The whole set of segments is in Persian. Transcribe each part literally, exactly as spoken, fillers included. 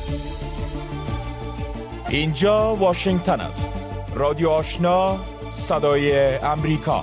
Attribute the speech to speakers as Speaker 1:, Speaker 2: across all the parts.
Speaker 1: اینجا واشنگتن است. رادیو آشنا، صدای امریکا.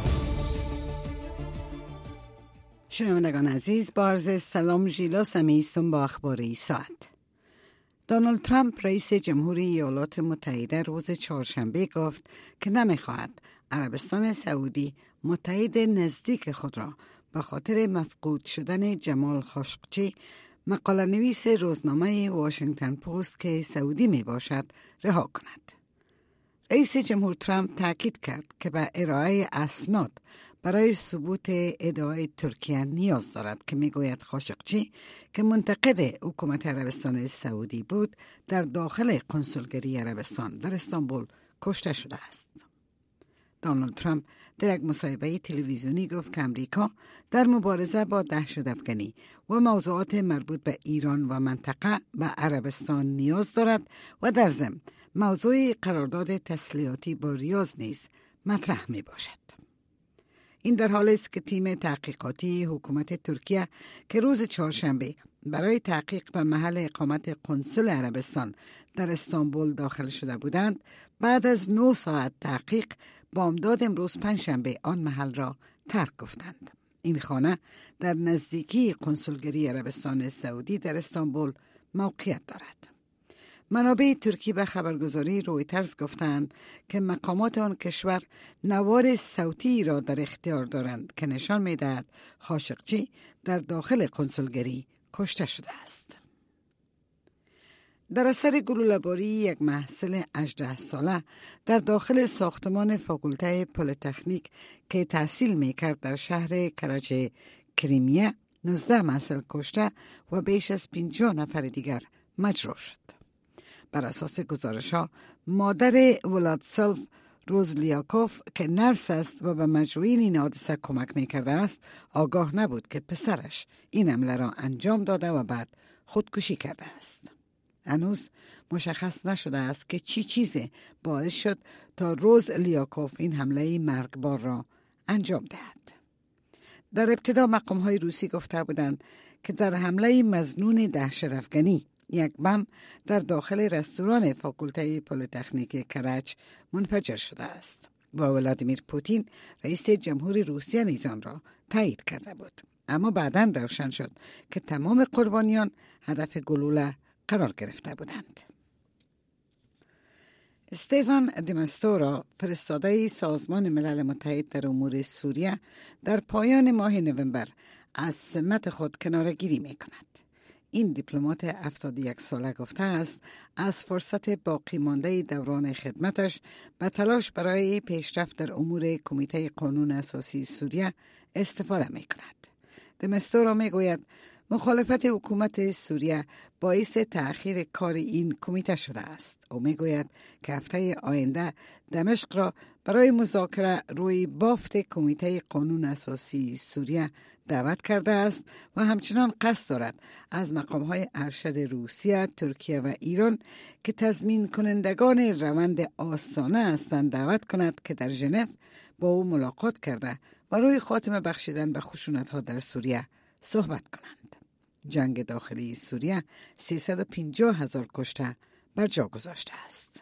Speaker 2: شنوندگان عزیز، با عرض سلام ژیلا سمیستم با اخبار ساعت. دونالد ترامپ رئیس جمهوری ایالات متحده روز چهارشنبه گفت که نمیخواهد عربستان سعودی متحد نزدیک خود را به خاطر مفقود شدن جمال خاشقچی، مقاله نویس روزنامه واشنگتن پست که سعودی می باشد، رها کند. رئیس جمهور ترامپ تاکید کرد که به ارائه اسناد برای ثبوت ادعای ترکیه نیاز دارد که میگوید خاشقچی که منتقد حکومت عربستان سعودی بود در داخل کنسولگری عربستان در استانبول کشته شده است. دونالد ترامپ در یک مصاحبه تلویزیونی گفت که امریکا در مبارزه با دهشت‌افکنی و موضوعات مربوط به ایران و منطقه به عربستان نیاز دارد و در ضمن موضوع قرارداد تسلیحاتی با ریاض نیز مطرح می باشد. این در حالی است که تیم تحقیقاتی حکومت ترکیه که روز چهارشنبه برای تحقیق به محل اقامت قنسل عربستان در استانبول داخل شده بودند، بعد از نه ساعت تحقیق بامداد امروز پنجشنبه آن محل را ترک گفتند. این خانه در نزدیکی قنسولگری عربستان سعودی در استانبول موقعیت دارد. منابع ترکی به خبرگزاری رویترز گفتند که مقامات آن کشور نوار صوتی را در اختیار دارند که نشان می‌دهد خاشقچی در داخل قنسولگری کشته شده است. در اثر گلوله‌باری یک محصل هجده ساله در داخل ساختمان فاکولته پلی‌تکنیک که تحصیل می‌کرد در شهر کراچی کریمیه، نوزده محصل کشته و بیش از پنجاه نفر دیگر مجروح شد. بر اساس گزارش‌ها، مادر ولادسلف روزلیاکوف که نرس است و به مجروحین این حادثه کمک می‌کرده است، آگاه نبود که پسرش این حمله را انجام داده و بعد خودکشی کرده است. هنوز مشخص نشده است که چی چیزی باعث شد تا روز لیاکوف این حمله مرگبار را انجام دهد. در ابتدا مقام‌های روسی گفته بودند که در حمله مظنون دهشت‌افکنی یک بم در داخل رستوران فاکولته پلی‌تکنیک کرج منفجر شده است و ولادیمیر پوتین رئیس جمهور روسیه نیز آن را تایید کرده بود. اما بعداً روشن شد که تمام قربانیان هدف گلوله قرار گرفته بودند. استفان د مستورا، فرستاده سازمان ملل متحد در امور سوریه، در پایان ماه نوامبر از سمت خود کناره‌گیری می‌کند. این دیپلمات هفتاد و یک ساله گفته است از فرصت باقی مانده دوران خدمتش به تلاش برای پیشرفت در امور کمیته قانون اساسی سوریه استفاده می‌کند. د مستورا می‌گوید مخالفت حکومت سوریه باعث تأخیر کار این کمیته شده است. او میگوید که هفته آینده دمشق را برای مذاکره روی بافت کمیته قانون اساسی سوریه دعوت کرده است و همچنان قصد دارد از مقام‌های ارشد روسیه، ترکیه و ایران که تضمین کنندگان روند آسانه هستند دعوت کند که در ژنو با او ملاقات کرده و روی خاتمه بخشیدن به خشونت‌ها در سوریه صحبت کنند. جنگ داخلی سوریه سیصد و پنجاه هزار کشته بر جا گذاشته است.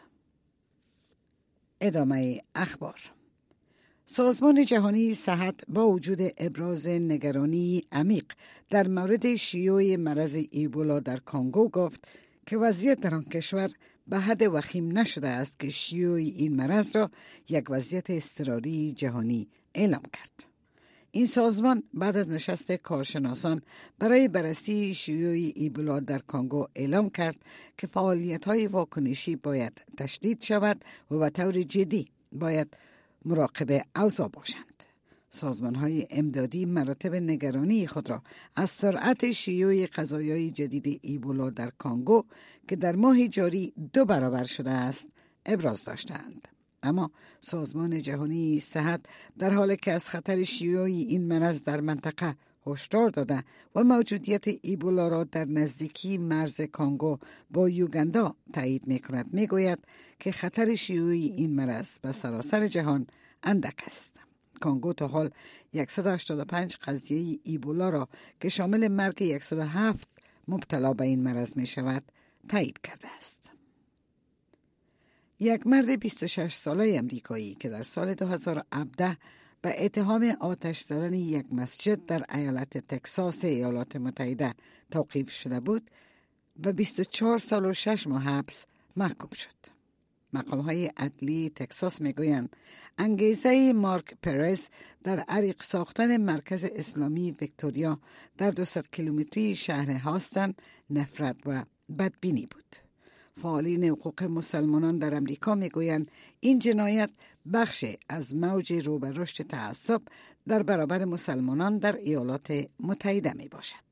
Speaker 2: ادامه اخبار. سازمان جهانی صحت با وجود ابراز نگرانی عمیق در مورد شیوع مرض ایبولا در کانگو گفت که وضعیت در آن کشور به حد وخیم نشده است که شیوع این مرض را یک وضعیت اضطراری جهانی اعلام کرد. این سازمان بعد از نشست کارشناسان برای بررسی شیوع ایبولا در کانگو اعلام کرد که فعالیت‌های واکنشی باید تشدید شود و به طور جدی باید مراقب اوضاع باشند. سازمان‌های امدادی مراتب نگرانی خود را از سرعت شیوع قضایای جدید ایبولا در کانگو که در ماه جاری دو برابر شده است ابراز داشتند. اما سازمان جهانی صحت در حالی که از خطر شیوع این مرض در منطقه هشدار داده و موجودیت ایبولا را در نزدیکی مرز کانگو با یوگاندا تایید می‌کند، می‌گوید که خطر شیوع این مرض به سراسر جهان اندک است. کانگو تا حال صد و هشتاد و پنج قضیه ایبولا را که شامل مرگ صد و هفت مبتلا به این مرض می شود تایید کرده است. یک مرد بیست و شش ساله امریکایی که در سال دو هزار و هفده به اتهام آتش زدن یک مسجد در ایالت تگزاس ایالات متحده توقیف شده بود به بیست و چهار سال و شش ماه حبس محکوم شد. مقام‌های عدلی تگزاس میگویند انگیزه مارک پرز در عریق ساختن مرکز اسلامی ویکتوریا در دویست کیلومتری شهر هاستن نفرت و بدبینی بود. فعالین حقوق مسلمانان در امریکا میگویند این جنایت بخشی از موج رو به رشد تعصب در برابر مسلمانان در ایالات متحده می باشد.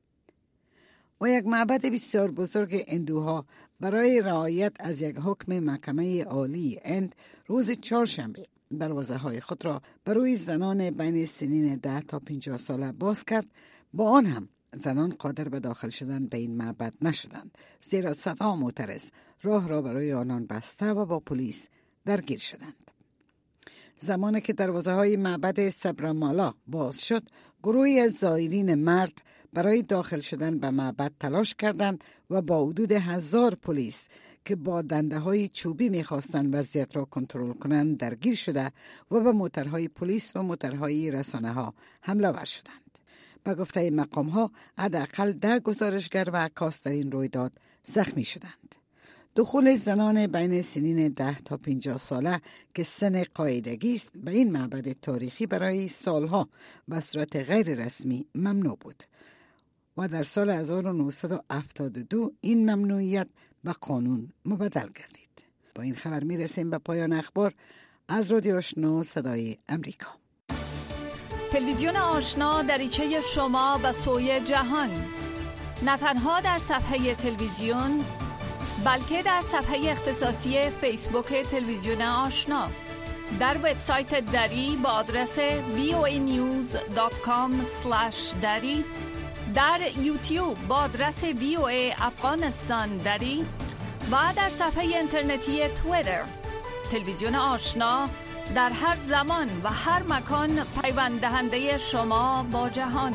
Speaker 2: و یک معبد بسیار بزرگ هندوها برای رعایت از یک حکم محکمه عالی هند روز چهارشنبه دروازه های خود را برای زنان بین سنین ده تا پنجاه ساله باز کرد. با آن هم زنان قادر به داخل شدن به این معبد نشدند، زیرا صدها معترض راه را برای آنان بسته و با پلیس درگیر شدند. زمانی که دروازه های معبد سبرامالا باز شد، گروهی از زائرین مرد برای داخل شدن به معبد تلاش کردند و با حدود هزار پلیس که با دنده های چوبی می‌خواستند وضعیت را کنترل کنند درگیر شده و به موترهای پلیس و موترهای رسانه ها حمله ور شدند. به گفته مقام ها حداقل ده گزارشگر و عکاس در این رویداد زخمی شدند. دخول زنان بین سنین ده تا پنجاه ساله که سن قاعدگی است به این معبد تاریخی برای سالها به صورت غیر رسمی ممنوع بود و در سال هزار و نهصد و هفتاد و دو این ممنوعیت به قانون مبدل گردید. با این خبر می رسیم به پایان اخبار از رادیو آشنا صدای امریکا.
Speaker 3: تلویزیون آشنا دریچه شما به سوی جهان، نه تنها در صفحه تلویزیون بلکه در صفحه اختصاصی فیسبوک تلویزیون آشنا، در وبسایت دری با آدرس وی او ای نیوز دات کام اسلش دری، در یوتیوب با آدرس وی او ای افغانستان دری و در صفحه اینترنتی توییتر. تلویزیون آشنا در هر زمان و هر مکان پیوند دهنده شما با جهان.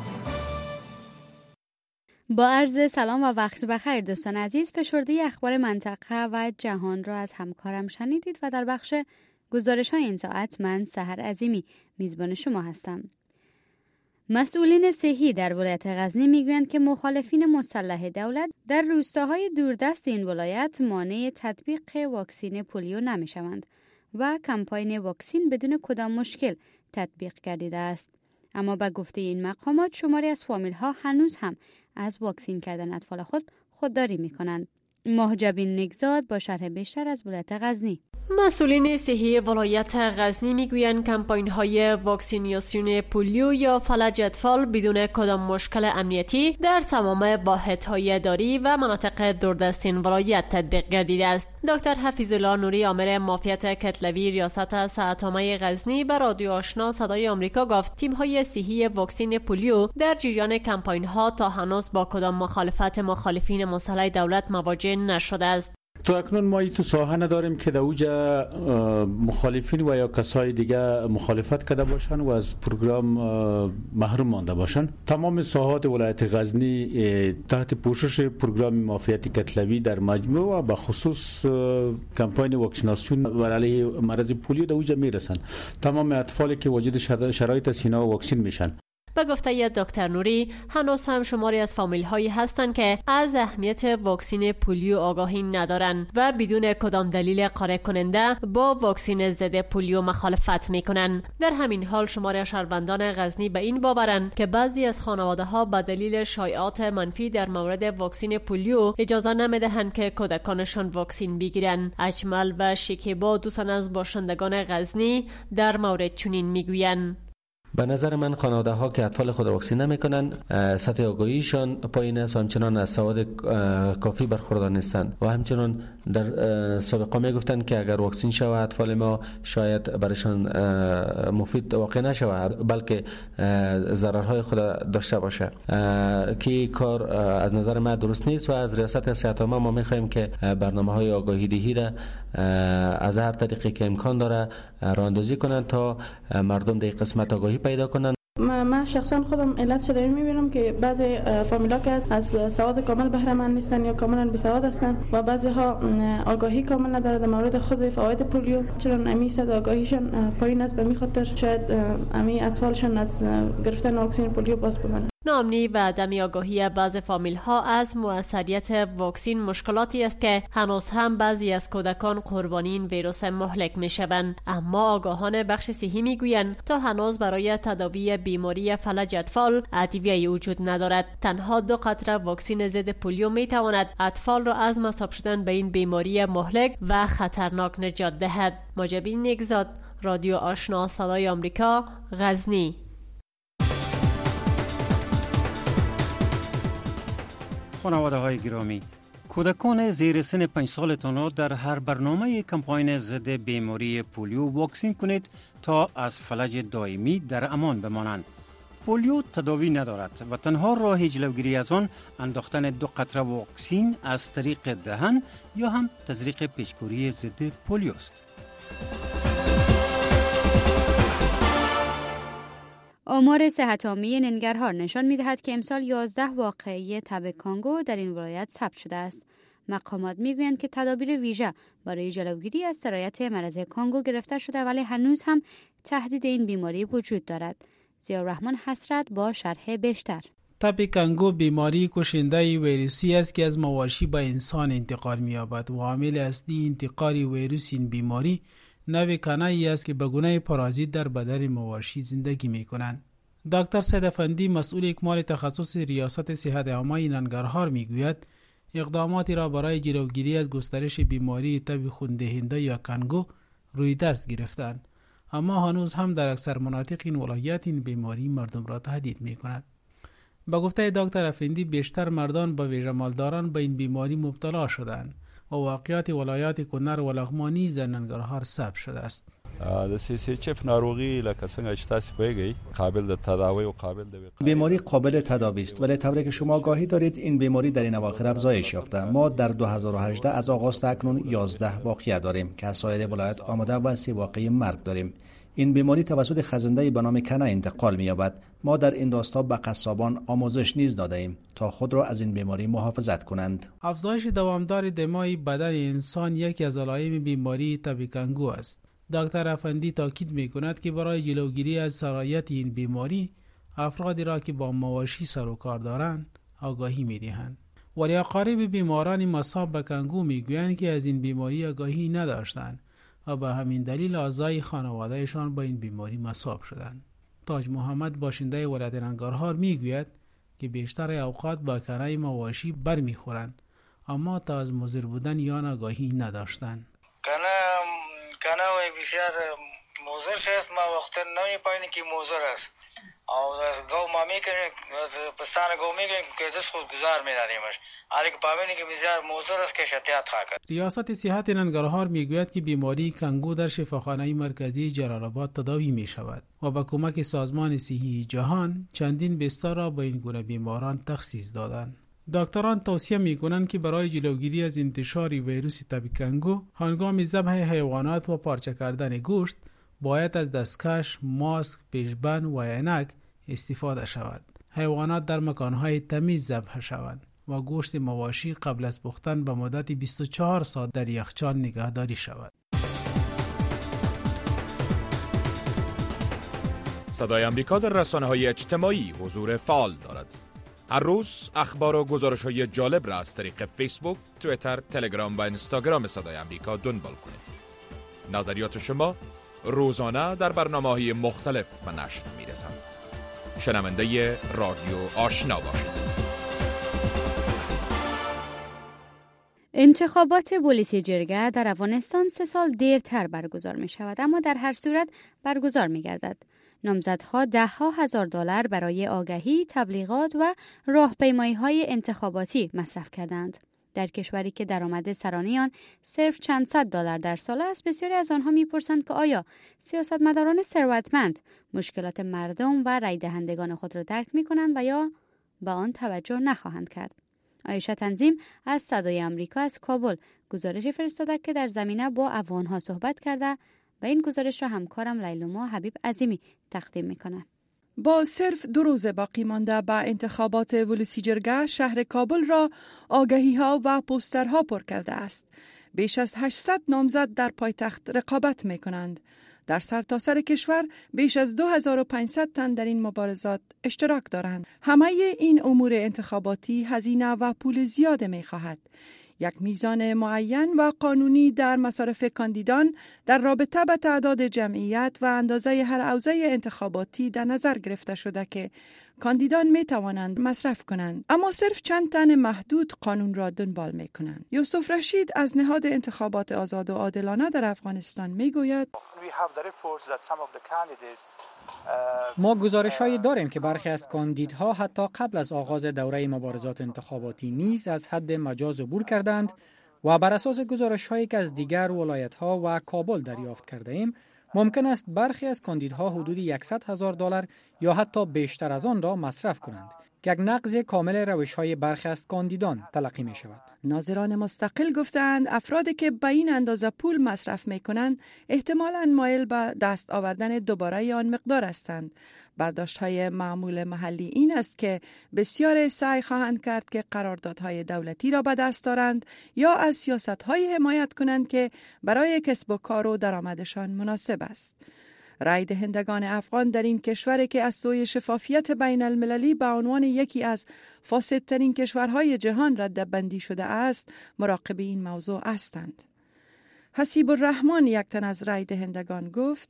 Speaker 4: با عرض سلام و وقت بخیر دوستان عزیز، فشرده اخبار منطقه و جهان را از همکارم شنیدید و در بخش گزارش های این ساعت من سحر عظیمی میزبان شما هستم. مسئولین صحی در ولایت غزنی میگویند که مخالفین مسلح دولت در روستاهای دوردست این ولایت مانع تطبیق واکسین پولیو نمیشوند و کمپاین واکسین بدون کدام مشکل تطبیق گردیده است. اما به گفته این مقامات شماری از فامیل ها هنوز هم از واکسین کردن اطفال خود خودداری می کنند. مهجبین نگزاد با شرح بیشتر از ولایت غزنی.
Speaker 5: مسئولین صحی ولایت غزنی میگویند کمپاین های واکسیناسیون پولیو یا فلج اطفال بدون کدام مشکل امنیتی در تمام واحدهای داری و مناطق دوردست این ولایت تطبیق گردیده است. دکتر حفیظالله نوری آمر معافیت کتلوی ریاست صحت‌عامه غزنی به رادیو آشنا صدای آمریکا گفت تیم های صحی واکسین پولیو در جریان کمپاین ها تا هنوز با کدام مخالفت مخالفین مسلح دولت مواجه نشده است.
Speaker 6: تو اکنون ما ای تو ساحه نداریم که در اوجا مخالفین و یا کسای دیگه مخالفت کرده باشن و از پروگرام محروم مانده باشن. تمام ساحات ولایت غزنی تحت پوشش پروگرام معافیت کتلوی در مجموع و به خصوص کمپاین واکسیناسیون بر علیه مرض پولیو در اوجا میرسن. تمام اطفالی که وجود شرایط از اینا واکسین میشن.
Speaker 5: به گفته دکتر نوری هنوز هم شماری از فامیل هایی هستند که از اهمیت واکسین پولیو آگاهی ندارند و بدون کدام دلیل قانع کننده با واکسین ضد پولیو مخالفت میکنند. در همین حال شماری از شهروندان غزنی به این باورند که بعضی از خانواده ها به دلیل شایعات منفی در مورد واکسین پولیو اجازه نمیدهند که کودکانشان واکسین بگیرند. اجمل و شکیبا دو تن از باشندگان غزنی در مورد چنین میگویند.
Speaker 7: به نظر من خانواده ها که اطفال خود واکسین نمیکنن سطح آگاهیشان پایین است و همچنان از سواد کافی برخوردار نیستند و همچنان در سابقه میگفتند که اگر واکسین شود اطفال ما شاید برایشان مفید واقع نشود بلکه ضررهای خود داشته باشه که کار از نظر من درست نیست و از ریاست صحت عامه ما میخواهیم که برنامه‌های آگاهی دهی را از هر طریقی که امکان داره راه اندازی کنند تا مردم در قسمت آگاهی پیدا کنند.
Speaker 8: من شخصا خودم علت شده میبینم که بعضی فامیلا که از سواد کامل بهره مند نیستن یا کاملا بی سواد هستن و بعضی ها آگاهی کامل نداره در مورد خود فواید پولیو، چون امی صد آگاهیشان پایین است، به می خاطر شاید امی اطفالشان از گرفتن واکسن پولیو باز بمانند.
Speaker 5: ناامنی و عدم آگاهی بعض فامیل ها از موثریت واکسن مشکلاتی است که هنوز هم بعضی از کودکان قربانی این ویروس مهلک می شوند. اما آگاهان بخش صحی می گویند تا هنوز برای تداوی بیماری فلج اطفال ادویه‌ای وجود ندارد. تنها دو قطره واکسن ضد پولیو می تواند اطفال را از مصاب شدن به این بیماری مهلک و خطرناک نجات دهد. مجابی نیکزاد، رادیو آشنا، صدای آمریکا، غزنی.
Speaker 9: خانواده های گرامی، کودکان زیر سن پنج سالتان را در هر برنامه کمپاین ضد بیماری پولیو واکسین کنید تا از فلج دائمی در امان بمانند. پولیو تداوی ندارد و تنها راه جلوگیری از آن انداختن دو قطره واکسین از طریق دهن یا هم تزریق پیشگیری ضد پولیو است.
Speaker 4: آمار صحت عامه ننگرهار نشان می‌دهد که امسال یازده واقعه تب کانگو در این ولایت ثبت شده است. مقامات می‌گویند که تدابیر ویژه برای جلوگیری از سرایت مرض کانگو گرفته شده، ولی هنوز هم تهدید این بیماری وجود دارد. ضیاءالرحمن حسرت با شرح بیشتر.
Speaker 10: تب کانگو بیماری کشنده ویروسی است که از مواشی به انسان انتقال می‌یابد و عامل اصلی انتقال ویروس این بیماری نوع کنایی است که به گونه پارازیت در بدن مواشی زندگی می کنند. دکتر سید افندی مسئول اکمال تخصص ریاست صحت عامه ننگرهار می گوید اقداماتی را برای جلوگیری از گسترش بیماری تب خون‌دهنده یا کانگو روی دست گرفتند، اما هنوز هم در اکثر مناطق این ولایت این بیماری مردم را تهدید می کند. با گفته دکتر افندی بیشتر مردان با ویژه مالداران به این بیماری مبتلا شدند و واقعیت ولایات کنر و لغمان نیز در ننګرهار ثبت شده است.
Speaker 11: د سی سی اچ اف ناروغي لکه څنګه چې تاسو پوهیږئ قابل د تداوی و قابل د
Speaker 12: بیماری قابل تداوی است، ولی طوری که شما آگاهی دارید این بیماری در این اواخر افزایش یافته. ما در دو هزار و هجده از آغاز تا اکنون یازده واقعه داریم که از سایر ولایات آمده و سه واقعه مرگ داریم. این بیماری توسط خزنده به نام کنه انتقال می‌یابد. ما در این راستا به قصابان آموزش نیز داده ایم تا خود را از این بیماری محافظت کنند.
Speaker 10: افزایش دوامدار دمای بدن انسان یکی از علائم بیماری تب کانگو است. دکتر افندی تاکید می‌کند که برای جلوگیری از سرایت این بیماری افرادی را که با مواشی سر و کار دارند آگاهی می‌دهند. ولی اقارب بیماران مصاب به کانگو می‌گویند که از این بیماری آگاهی نداشتند و به همین دلیل اعضای خانوادهشان با این بیماری مصاب شدند. تاج محمد باشنده ولایت ننگرهار میگوید که بیشتر اوقات با کنه مواشی برمیخورند، اما تا از مضر بودن یا آگاهی نداشتند.
Speaker 13: کنه کنه و بسیار مضر است، ما وقت نمی‌پاییم که مضر است. او گاو ما میکنیم پستان گاو میکنیم که دست خود گذار میداریمش، آره که پامینی که بسیار مضر است که شتیات خاکد.
Speaker 10: ریاست صحت ننگرهار میگوید که بیماری کانگو در شفاخانه مرکزی جلال آباد تداوی می شود و با کمک سازمان صحی جهان چندین بستر را به این گونه بیماران تخصیص دادند. دکتران توصیه میکنند که برای جلوگیری از انتشار ویروس تب کانگو هنگام ذبح حیوانات و پارچه کردن گوشت باید از دستکش، ماسک، پیشبند و عینک استفاده شود. حیوانات در مکانهای تمیز ذبح شوند و گوشت مواشی قبل از پختن به مدت بیست و چهار ساعت در یخچال نگهداری شود.
Speaker 1: صدای آمریکا در رسانه‌های اجتماعی حضور فعال دارد. هر روز اخبار و گزارش‌های جالب را از طریق فیسبوک، توییتر، تلگرام و اینستاگرام صدای آمریکا دنبال کنید. نظریات شما روزانه در برنامه‌های مختلف به نشر می‌رسند. شنونده رادیو آشنا باشید.
Speaker 4: انتخابات پلیسی جرگه در افغانستان سه سال دیرتر برگزار می شود، اما در هر صورت برگزار می گردد. نامزدها ده ها هزار دلار برای آگهی، تبلیغات و راهپیمایی های انتخاباتی مصرف کردند. در کشوری که درآمد سرانه آن صرف چند صد دلار در سال است، بسیاری از آنها می‌پرسند که آیا سیاستمداران ثروتمند مشکلات مردم و رای دهندگان خود را درک می‌کنند و یا به آن توجه نخواهند کرد. عایشه تنظیم از صدای آمریکا از کابل گزارش فرستاده که در زمینه با افغان‌ها صحبت کرده و این گزارش را همکارم لیلوما حبیب عظیمی تقدیم می‌کند.
Speaker 14: با صرف دو روز باقی مانده به انتخابات ولسی جرگه، شهر کابل را آگهی ها و پوسترها پر کرده است. بیش از هشتصد نامزد در پایتخت رقابت می کنند. در سرتاسر کشور بیش از دو هزار و پانصد تن در این مبارزات اشتراک دارند. همه این امور انتخاباتی هزینه و پول زیاد می خواهد. یک میزان معین و قانونی در مصارف کاندیدان در رابطه به تعداد جمعیت و اندازه هر حوزه انتخاباتی در نظر گرفته شده که کاندیدان می توانند مصرف کنند، اما صرف چند تن محدود قانون را دنبال می کنند. یوسف رشید از نهاد انتخابات آزاد و عادلانه در افغانستان می گوید
Speaker 15: ما گزارش هایی داریم که برخی از کاندیدها حتی قبل از آغاز دوره مبارزات انتخاباتی نیز از حد مجاز عبور کردند و بر اساس گزارش هایی که از دیگر ولایت ها و کابل دریافت کرده ایم ممکن است برخی از کاندیدها حدود صد هزار دلار یا حتی بیشتر از آن را مصرف کنند که یک نقض کامل روش‌های برخی از کاندیدان تلقی می شود.
Speaker 14: ناظران مستقل گفتند افرادی که به این اندازه پول مصرف می کنند احتمالاً مایل به دست آوردن دوباره آن مقدار هستند. برداشت‌های معمول محلی این است که بسیار سعی خواهند کرد که قراردادهای دولتی را به دست دارند یا از سیاست‌های حمایت کنند که برای کسب و کار و درآمدشان مناسب است. رای دهندگان افغان در این کشور که از سوی شفافیت بین المللی به عنوان یکی از فاسدترین کشورهای جهان رده‌بندی شده است، مراقب این موضوع هستند. حسیب الرحمن یک تن از رای دهندگان گفت: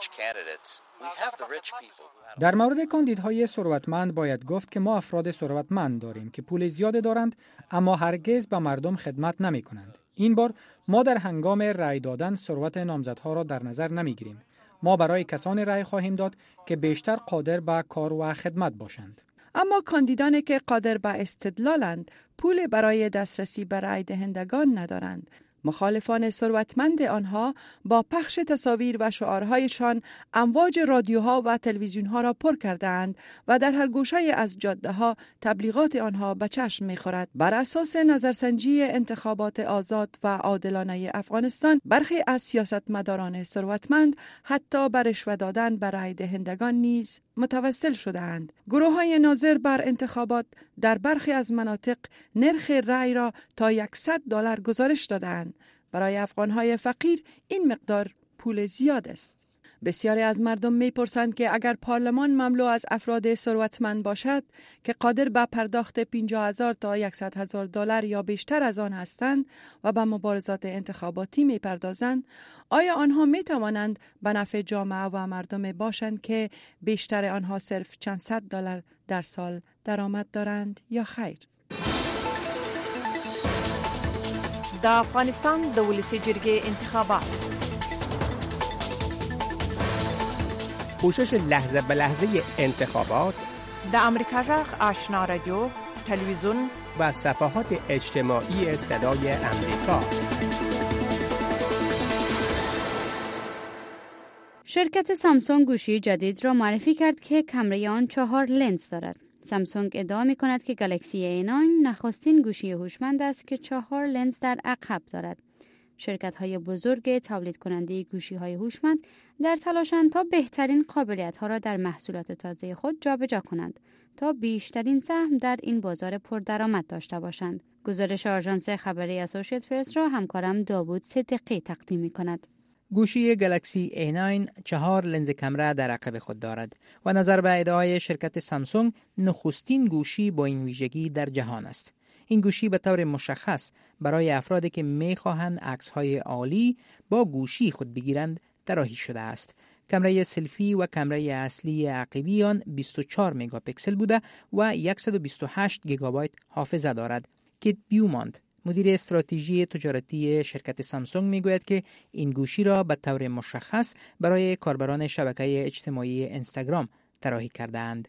Speaker 15: در مورد کاندیدهای ثروتمند باید گفت که ما افراد ثروتمند داریم که پول زیاد دارند اما هرگز به مردم خدمت نمی کنند. این بار ما در هنگام رای دادن ثروت نامزدها را در نظر نمی گیریم. ما برای کسانی رای خواهیم داد که بیشتر قادر به کار و خدمت باشند.
Speaker 14: اما کاندیدانی که قادر به استدلالند پول برای دسترسی به رای دهندگان ندارند. مخالفان ثروتمند آنها با پخش تصاویر و شعارهایشان امواج رادیوها و تلویزیونها را پر کرده‌اند و در هر گوشه از جاده‌ها تبلیغات آنها به چشم می‌خورد. بر اساس نظرسنجی انتخابات آزاد و عادلانه افغانستان، برخی از سیاستمداران ثروتمند حتی بر رشوه دادن به رای دهندگان نیز متوسل شده‌اند. گروه‌های ناظر بر انتخابات در برخی از مناطق نرخ رای را تا صد دلار گزارش داده‌اند. برای افغان‌های فقیر این مقدار پول زیاد است. بسیاری از مردم می‌پرسند که اگر پارلمان مملو از افراد ثروتمند باشد که قادر به پرداخت پنجاه هزار تا صد هزار دلار یا بیشتر از آن هستند و به مبارزات انتخاباتی می‌پردازند، آیا آنها می‌توانند به نفع جامعه و مردم باشند که بیشتر آنها صرف چند صد دلار در سال درآمد دارند یا خیر؟
Speaker 16: د افغانستان د ولسی جرګې انتخابات.
Speaker 17: پوشش لحظه به لحظه انتخابات
Speaker 16: د امریکا جغ آشنا رادیو، تلویزیون
Speaker 17: و صفحات اجتماعی صدای امریکا.
Speaker 4: شرکت سامسونگ گوشی جدید را معرفی کرد که کامره آن چهار لنز دارد. سامسونگ ادعا می کند که گلکسی ای نه نخستین گوشی هوشمند است که چهار لنز در عقب دارد. شرکت های بزرگ تولید کننده گوشی های هوشمند در تلاشند تا بهترین قابلیت ها را در محصولات تازه خود جابجا کنند تا بیشترین سهم در این بازار پردرآمد داشته باشند. گزارش آژانس خبری اسوسییت پرس را همکارم داوود صدیقی تقدیم می کند.
Speaker 18: گوشی گلکسی ای نه چهار لنز کامره در عقب خود دارد و نظر به ادعای شرکت سامسونگ نخستین گوشی با این ویژگی در جهان است. این گوشی به طور مشخص برای افرادی که می‌خواهند عکس‌های عالی با گوشی خود بگیرند طراحی شده است. کامره سلفی و کامره اصلی عقبی آن بیست و چهار مگاپیکسل بوده و صد و بیست و هشت گیگابایت حافظه دارد. کیت بیوماند، مدیر استراتژی تجارتی شرکت سامسونگ میگوید که این گوشی را به طور مشخص برای کاربران شبکه اجتماعی اینستاگرام طراحی کرده‌اند.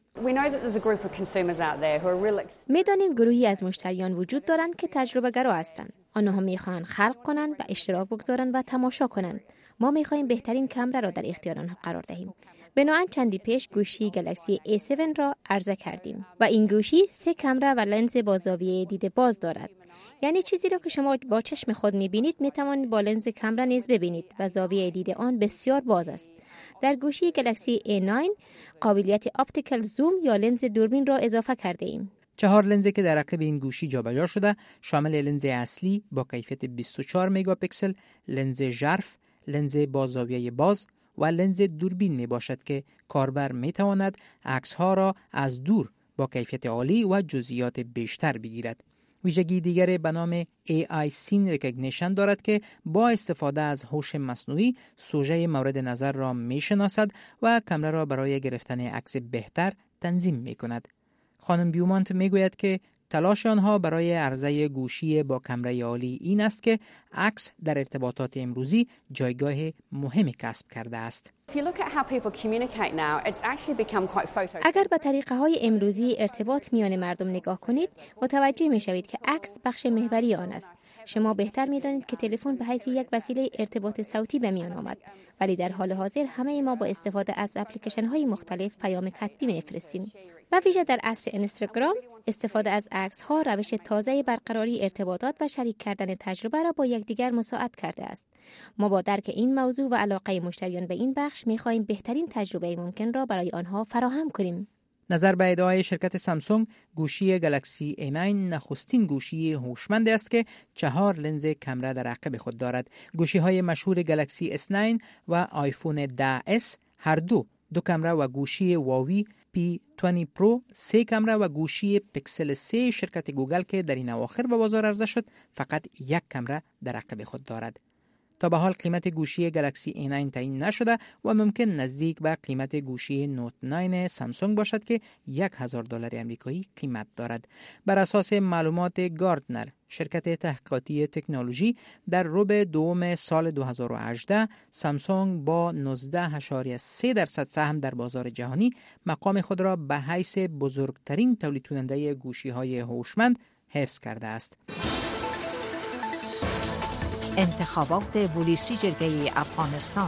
Speaker 19: می‌دانیم گروهی از مشتریان وجود دارند که تجربه گرا هستند. آنها می‌خواهند خلق کنند و اشتراک بگذارند و تماشا کنند. ما می‌خواهیم بهترین کامره را در اختیار آنها قرار دهیم. بنابراین چندی پیش گوشی گلکسی ای هفت را عرضه کردیم و این گوشی سه کامرا و لنز با زاویه دید باز دارد. یعنی چیزی را که شما با چشم خود می‌بینید می‌توانید با لنز کامرا نیز ببینید و زاویه دید آن بسیار باز است. در گوشی گلکسی ای نه قابلیت اپتیکال زوم یا لنز دوربین را اضافه کرده ایم.
Speaker 18: چهار لنزی که در عقب این گوشی جابجا شده شامل لنز اصلی با کیفیت بیست و چهار مگاپیکسل، لنز ژرف، لنز با زاویه باز و لنز دوربین می باشد که کاربر می تواند عکس ها را از دور با کیفیت عالی و جزئیات بیشتر بگیرد. ویژگی دیگر به نام ای آی Scene Recognition دارد که با استفاده از هوش مصنوعی سوژه مورد نظر را می شناسد و کامرا را برای گرفتن عکس بهتر تنظیم می کند. خانم بیومانت می گوید که تلاش آنها برای عرضه گوشی با کامرای عالی این است که عکس در ارتباطات امروزی جایگاه مهمی کسب کرده است.
Speaker 19: اگر به طریقه های امروزی ارتباط میان مردم نگاه کنید، متوجه می شوید که عکس بخش محوری آن است. شما بهتر می دانید که تلفن به حیث یک وسیله ارتباط صوتی به میان آمد، ولی در حال حاضر همه ما با استفاده از اپلیکیشن های مختلف پیام کتبی می فرستیم. و ویژه در عصر اینستاگرام استفاده از عکس ها روش تازه برقراری ارتباطات و شریک کردن تجربه را با یکدیگر مساعد کرده است. ما با درک این موضوع و علاقه مشتریان به این بخش می خواهیم بهترین تجربه ممکن را برای آنها فراهم کنیم.
Speaker 18: نظر به ادعای شرکت سامسونگ، گوشی گلکسی ای نه نخستین گوشی هوشمند است که چهار لنز کامرا در عقب خود دارد. گوشی های مشهور گلکسی اس نه و آیفون ده اس هر دو دو کامرا و گوشی هواوی پی بیست پرو سه کامرا و گوشی پیکسل سه شرکت گوگل که در این اواخر به بازار عرضه شد فقط یک کامرا در عقب خود دارد. تا به حال قیمت گوشی گلکسی ای نه تعیین نشده و ممکن نزدیک به قیمت گوشی نوت نه سامسونگ باشد که یک هزار دلار آمریکایی قیمت دارد. بر اساس معلومات گاردنر، شرکت تحقیقاتی تکنولوژی، در ربع دوم سال دو هزار و هجده سامسونگ با نوزده ممیز سه درصد سهم در بازار جهانی مقام خود را به حیث بزرگترین تولید کننده گوشی‌های هوشمند حفظ کرده است.
Speaker 20: انتخابات پلیسی جرگه افغانستان.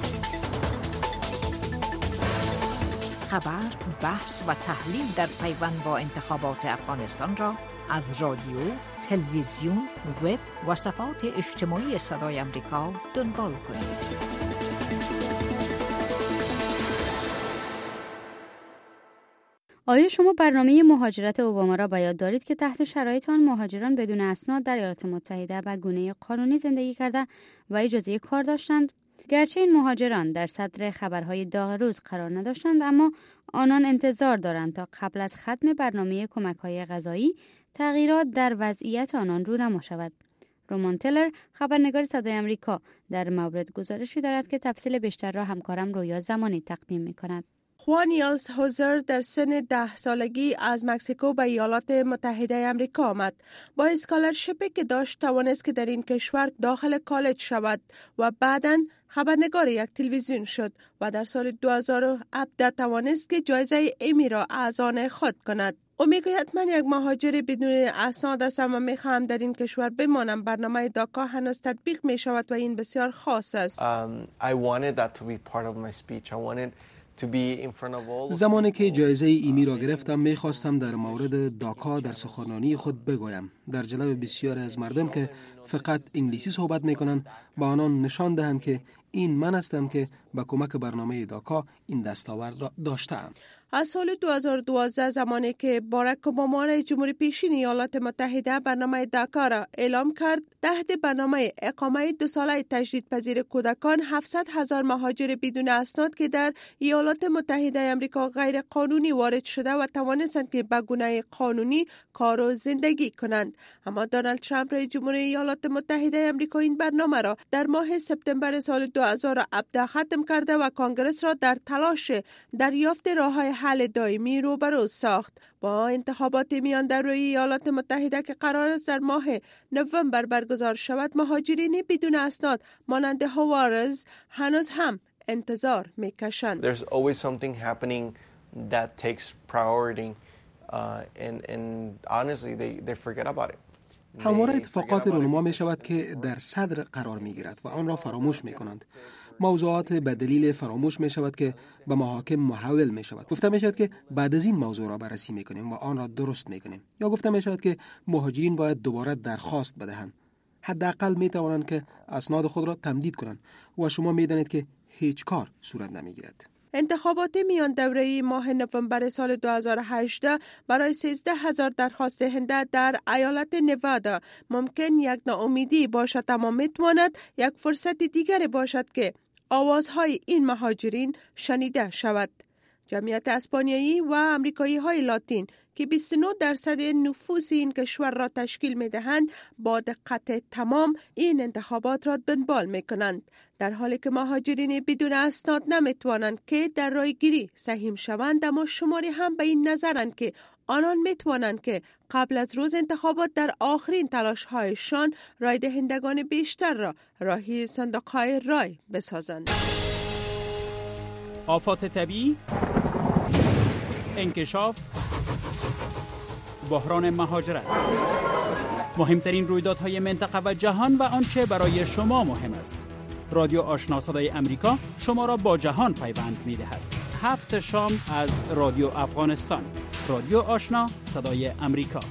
Speaker 20: خبر، بحث و تحلیل در پیوند با انتخابات افغانستان را از رادیو، تلویزیون، وب و صفحات اجتماعی صدای امریکا دنبال کنید.
Speaker 4: آیا شما برنامه مهاجرت اوباما را به یاد دارید که تحت شرایط آن مهاجران بدون اسناد در ایالات متحده به گونه قانونی زندگی کرده و اجازه کار داشتند؟ گرچه این مهاجران در صدر خبرهای داغ روز قرار نداشتند، اما آنان انتظار دارند تا قبل از ختم برنامه کمک‌های غذایی تغییرات در وضعیت آنان رو نما شود. رومان تلر، خبرنگار صدای آمریکا، در مورد گزارشی دارد که تفصیل بیشتر را همکارم رویا زمانی تقدیم می‌کند.
Speaker 21: خوان یلز هوزر در سن ده سالگی از مکزیکو به ایالات متحده آمریکا آمد. با اسکالرشیپی که داشت توانست که در این کشور داخل کالج شود و بعداً خبرنگار یک تلویزیون شد و در سال دو هزار و هفده توانست که جایزه ایمی را از آن خود کند. او میگوید من یک مهاجر بدون اسناد هستم و میخواهم در این کشور بمانم. برنامه داکا هنوز تطبیق می شود و این بسیار خاص است.
Speaker 22: um, I wanted that to be part of my speech. I wanted
Speaker 23: زمانی که جایزه ایمی را گرفتم میخواستم در مورد داکا در سخنرانی خود بگویم، در جلو بسیاری از مردم که فقط انگلیسی صحبت میکنند با آنان نشان دهم که این من هستم که با کمک برنامه داکا این دستاورد را داشتم.
Speaker 21: از سال دو هزار و دوازده زمانی که باراک اوباما رئیس جمهور پیشین ایالات متحده برنامه داکا را اعلام کرد، تحت برنامه اقامه دو ساله تجدیدپذیر کودکان هفتصد هزار مهاجر بدون اسناد که در ایالات متحده آمریکا غیر قانونی وارد شده و توانستند که به گونه قانونی کار و زندگی کنند. اما دونالد ترامپ رئیس جمهور ایالات متحده آمریکا این برنامه را در ماه سپتامبر سال دو هزار و هفده ختم کرده و کانگرس را در تلاش دریافت راه‌های حل دائمی روبرو ساخت. با انتخابات میان در روی ایالات متحده که قرار است در ماه نوامبر برگزار شود، مهاجرین بدون اسناد مانند هوارز هنوز هم انتظار میکشند.
Speaker 22: There's always something happening that takes priority uh, and and honestly they they forget about it.
Speaker 23: همواره اتفاقات رونما می شود که در صدر قرار می گیرد و آن را فراموش می کنند. موضوعات به دلیل فراموش می شود که به محاکم محول می شود. گفته می شود که بعد از این موضوع را بررسی می کنیم و آن را درست می کنیم. یا گفته می شود که مهاجرین باید دوباره درخواست بدهند. حداقل می توانند که اسناد خود را تمدید کنند و شما می دانید که هیچ کار صورت نمی گیرد.
Speaker 21: انتخابات میان دوره‌ای ماه نوامبر سال دو هزار و هجده برای سیزده هزار درخواست دهنده در ایالت نوادا ممکن یک ناامیدی باشد، اما میتواند یک فرصت دیگر باشد که آوازهای این مهاجرین شنیده شود. جمعیت اسپانیایی و امریکایی های لاتین که بیست و نه درصد نفوس این کشور را تشکیل می دهند با دقت تمام این انتخابات را دنبال می کنند، در حالی که مهاجرین بدون اسناد نمی توانند که در رایگیری سهیم شوند، اما شماری هم به این نظرند که آنان می توانند که قبل از روز انتخابات در آخرین تلاش هایشان رای دهندگان بیشتر را راهی صندوق های رای بسازند.
Speaker 2: آفات طبیعی، انکشاف، بحران مهاجرت، مهمترین رویدادهای منطقه و جهان و آنچه برای شما مهم است. رادیو آشنا صدای امریکا شما را با جهان پیوند می‌دهد. هفت شام از رادیو افغانستان. رادیو آشنا صدای امریکا.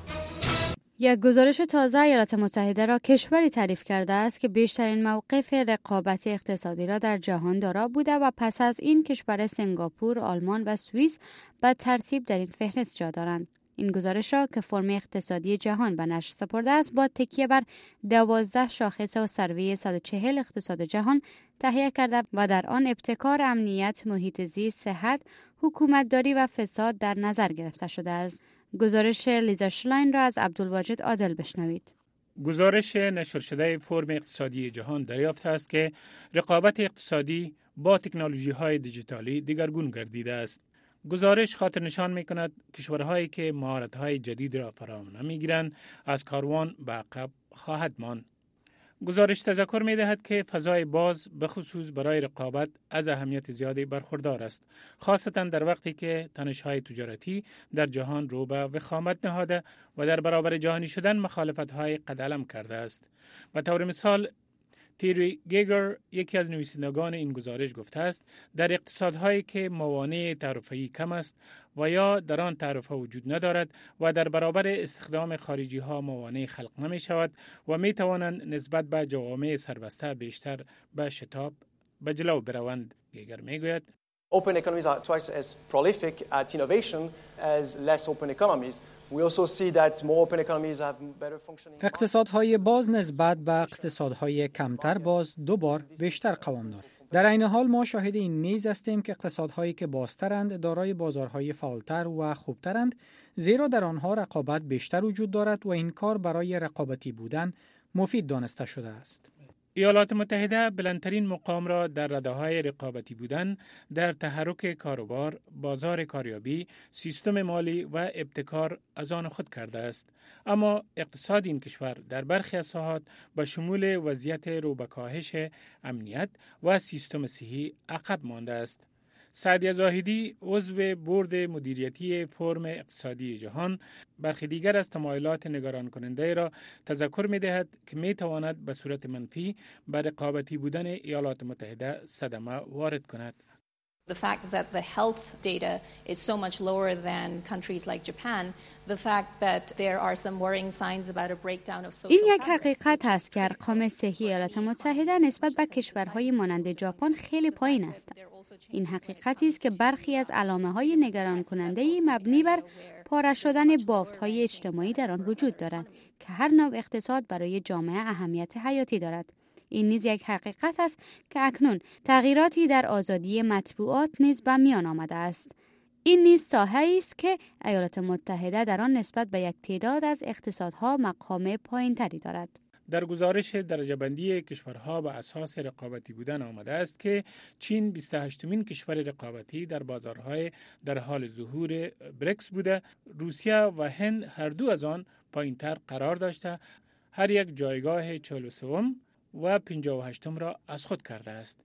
Speaker 4: یک گزارش تازه ایالات متحده را کشوری تعریف کرده است که بیشترین موقف رقابت اقتصادی را در جهان دارا بوده و پس از این کشور سنگاپور، آلمان و سوئیس به ترتیب در این فهرست جا دارند. این گزارش را که فرم اقتصادی جهان به نشر سپرده است با تکیه بر دوازده شاخص و سروی صد و چهل اقتصاد جهان تهیه کرده و در آن ابتکار، امنیت، محیط زیست، صحت، حکومتداری و فساد در نظر گرفته شده است. گزارش لیزا شلاین را از عبدالواجد عادل بشنوید.
Speaker 2: گزارش نشر شده فرم اقتصادی جهان دریافت است که رقابت اقتصادی با تکنولوژی‌های دیجیتالی دگرگون گردیده است. گزارش خاطر نشان می‌کند کشورهایی که مهارت‌های جدید را فراهم نمی‌گیرند از کاروان به عقب خواهد ماند. گزارش تذکر می‌دهد که فضای باز به خصوص برای رقابت از اهمیت زیادی برخوردار است، خاصتاً در وقتی که تنش‌های تجارتی در جهان رو به وخامت نهاده و در برابر جهانی شدن مخالفت‌های قدعلم کرده است. به طور مثال تیری گیگر، یکی از نویسندگان این گزارش، گفته است در اقتصادهایی که موانع تعرفه‌ای کم است و یا در آن تعرفه وجود ندارد و در برابر استخدام خارجی ها موانع خلق نمی شود و می توانند نسبت به جوامع سربسته بیشتر به شتاب به جلو بروند. گیگر می گوید
Speaker 3: Open economies are twice as prolific at innovation as less open economies. We also see that more open economies have better functioning.
Speaker 15: اقتصادهای باز نسبت به اقتصادهای کمتر باز دو بار بیشتر قوام دارد. در عین حال ما شاهد این نیز هستیم که اقتصادهایی که بازترند دارای بازارهای فعالتر و خوبترند، زیرا در آنها رقابت بیشتر وجود دارد و این کار برای رقابتی بودن مفید دانسته شده است.
Speaker 2: ایالات متحده بلندترین مقام را در رده‌های رقابتی بودن در تحرک کاروبار، بازار کاریابی، سیستم مالی و ابتکار از آن خود کرده است. اما اقتصاد این کشور در برخی از ساحات به شمول وضعیت رو به کاهش امنیت و سیستم صحی عقب مانده است. سعدی زاهدی، عضو بورد مدیریتی فرم اقتصادی جهان، برخی دیگر از تمایلات نگران کننده را تذکر می دهد که می تواند به صورت منفی بر رقابتی بودن ایالات متحده صدمه وارد کند.
Speaker 6: The fact that the health data is so much lower than countries like Japan, the fact that there are some worrying signs about a breakdown of social.
Speaker 4: این یک حقیقت است که ارقام صحی ایالات متحده نسبت به کشورهای مانند ژاپن خیلی پایین است. این حقیقتی است که برخی از علامه‌های نگران کننده مبنی بر پاره شدن بافت‌های اجتماعی در آن وجود دارند که هر نوع اقتصاد برای جامعه اهمیت حیاتی دارد. این نیز یک حقیقت است که اکنون تغییراتی در آزادی مطبوعات نیز به میان آمده است. این نیز ساحه‌ای است که ایالات متحده در آن نسبت به یک تعداد از اقتصادها مقام پایین‌تری دارد.
Speaker 2: در گزارش درجه بندی کشورها به اساس رقابتی بودن آمده است که چین بیست و هشتمین کشور رقابتی در بازارهای در حال ظهور بریکس بوده، روسیه و هند هر دو از آن پایین‌تر قرار داشته، هر یک جایگاه چهل و سوم و پنجاه و هشتم را از خود کرده است.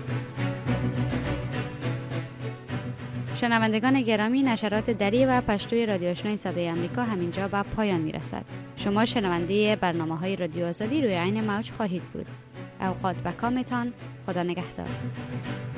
Speaker 4: شنوندگان گرامی، نشرات دری و پشتوی رادیو آشنای صدای امریکا همینجا به پایان میرسد. شما شنونده برنامه‌های رادیو آزادی روی عین موج خواهید بود. اوقات بکامتان. خدا نگهدار.